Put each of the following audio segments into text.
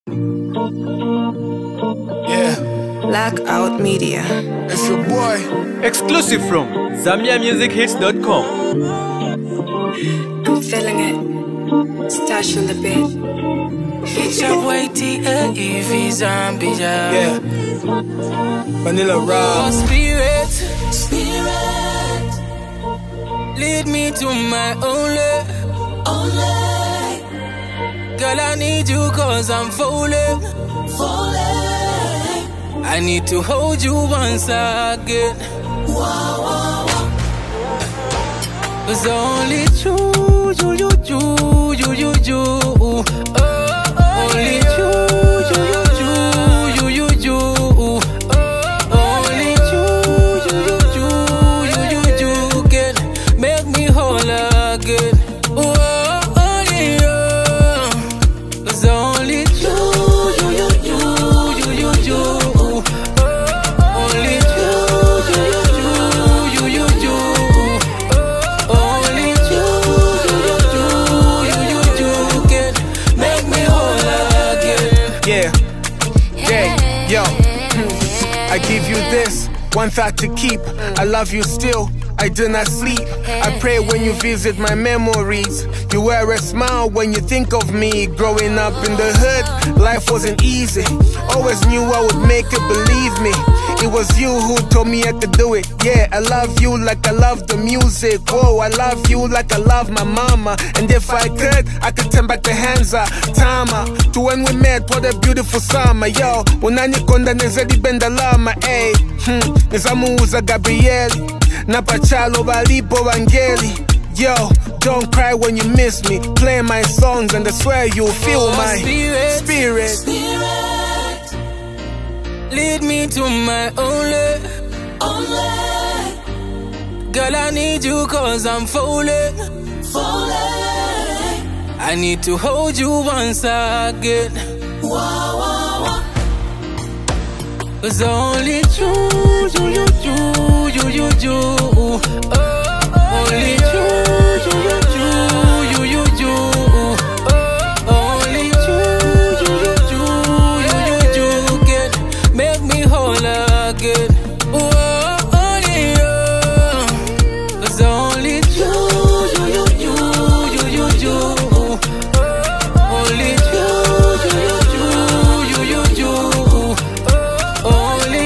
Yeah, Blackout Media. it's your boy. Exclusive from ZambiaMusicHits.com. I'm feeling it. Stash on the bed. It's your boy T.A.E.V. Zambia. Yeah, Vanilla Oh, Rob. spirit, lead me to my only. Girl, I need you cause I'm falling. I need to hold you once again. Cause only you. Only you. Only you can make me whole again. Only you. Cause only you. Only you can make me whole again. Yeah, yo. I give you this, one thought to keep. I love you still, I do not sleep. I pray when you visit my memories. You wear a smile when you think of me. Growing up in the hood, life wasn't easy. Always knew I would make it, believe me. It was you who told me I could do it. Yeah, I love you like I love the music. Whoa, I love you like I love my mama. And if I could turn back the hands up. Tama, to when we met, what a beautiful summer. Yo, unanikonda nezedi benda lama. Ay, nizamuuza Gabrieli. Napachalo balipo vangeli. Yo, don't cry when you miss me. Play my songs and I swear you'll feel my spirit. Lead me to my only. Girl, I need you cause I'm falling. I need to hold you once again. Cause only you. Only you. Only you can make me whole again. Only you. Cause only you. Only you. Only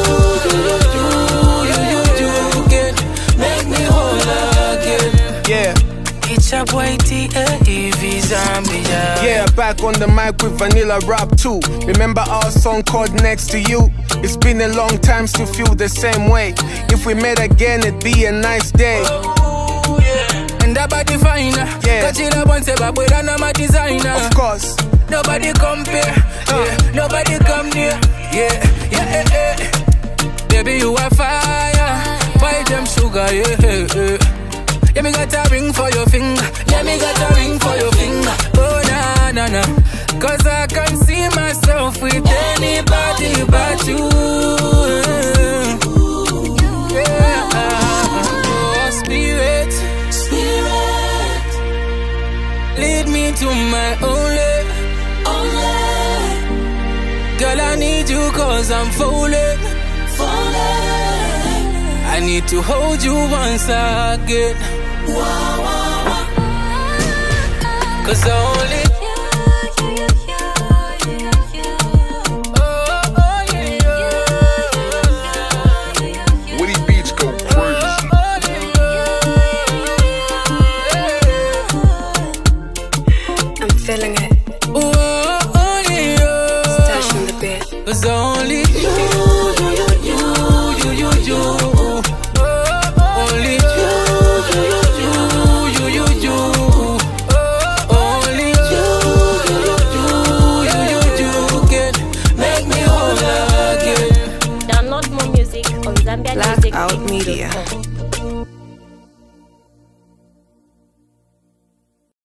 you can make me whole again. Yeah. It's your boy T.A.E.V. Zambia. Yeah, back on the mic with Vanilla Rob too. Remember our song called Next to You? It's been a long time, still feel the same way. If we met again, it'd be a nice day. And that body fine. Yeah. Kachila bonse babwera na my designer. Of course. Nobody compare. Yeah. Nobody come near. Yeah. Baby, you are fire. Buy them sugar, yeah. Yeah, me got a ring for your finger. Yeah, me got a ring for your finger. Oh, na. Cause I can't see myself with anybody but you. Yeah. Oh, spirit. Lead me to my only. Girl, I need you cause I'm falling. I need to hold you once again. Cause only Woody Beats go crazy. I'm feeling it. only you. Stash on the bed. Cause only you. Only you. Only you can make me whole again. Download more music on Blackout Media. ZambiaMusicHits.com.